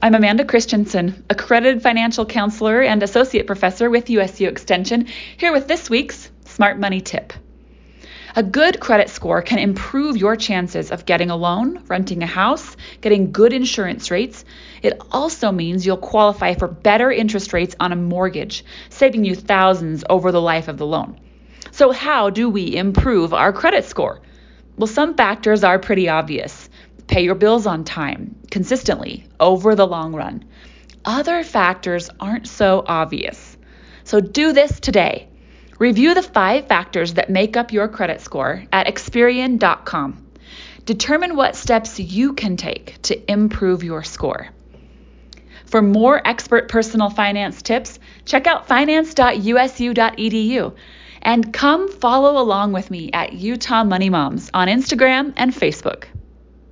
I'm Amanda Christensen, accredited financial counselor and associate professor with USU Extension, here with this week's Smart Money Tip. A good credit score can improve your chances of getting a loan, renting a house, getting good insurance rates. It also means you'll qualify for better interest rates on a mortgage, saving you thousands over the life of the loan. So how do we improve our credit score? Well, some factors are pretty obvious. Pay your bills on time, consistently, over the long run. Other factors aren't so obvious. So do this today. Review the 5 factors that make up your credit score at Experian.com. Determine what steps you can take to improve your score. For more expert personal finance tips, check out finance.usu.edu and come follow along with me at Utah Money Moms on Instagram and Facebook.